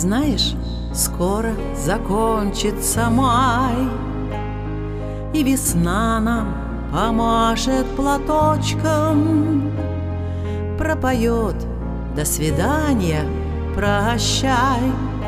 Знаешь, скоро закончится май, и весна нам помашет платочком, пропоет «До свидания, прощай»,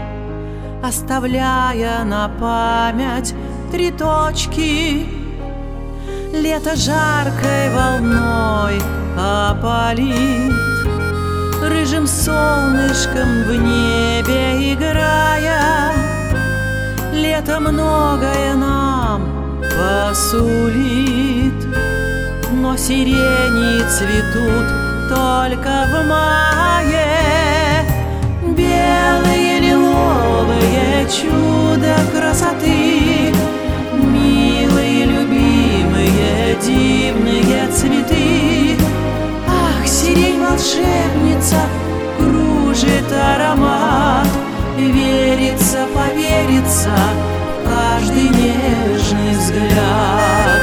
оставляя на память 3 точки. Лето жаркой волной опалит, рыжим солнышком в небе играя. Лето многое нам посулит, но сирени цветут только в мае. Белые лиловые чудо красоты, милые, любимые, дивные цветы. Ах, сирень волшебница, кружит аромат, верится, поверится в каждый нежный взгляд.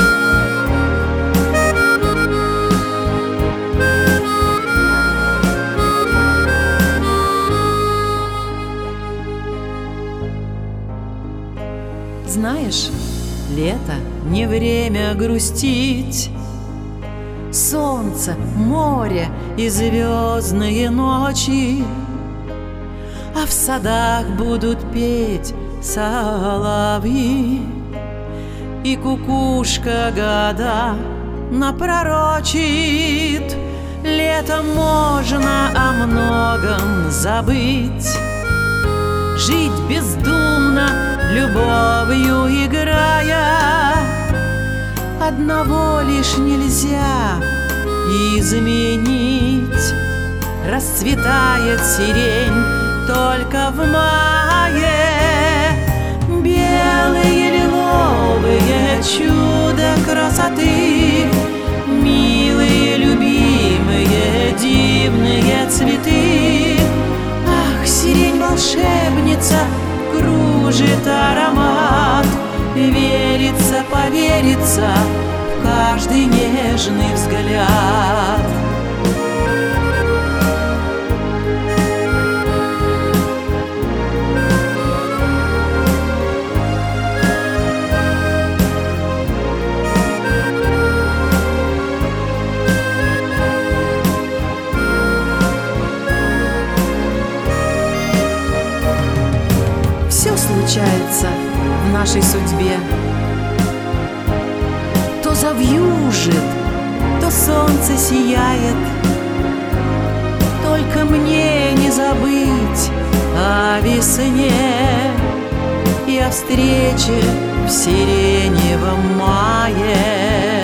Знаешь, лето не время грустить. Солнце, море и звездные ночи, а в садах будут петь соловьи, и кукушка года напророчит. Летом можно о многом забыть, жить бездумно, любовью играя. Одного лишь нельзя изменить: расцветает сирень только в мае. Белые лиловые чудо красоты, милые, любимые, дивные цветы. Ах, сирень волшебница, кружит аромат, верится, поверится в каждый нежный взгляд. Все случается в нашей судьбе. То завьюжит, то солнце сияет. Только мне не забыть о весне и о встрече в сиреневом мае.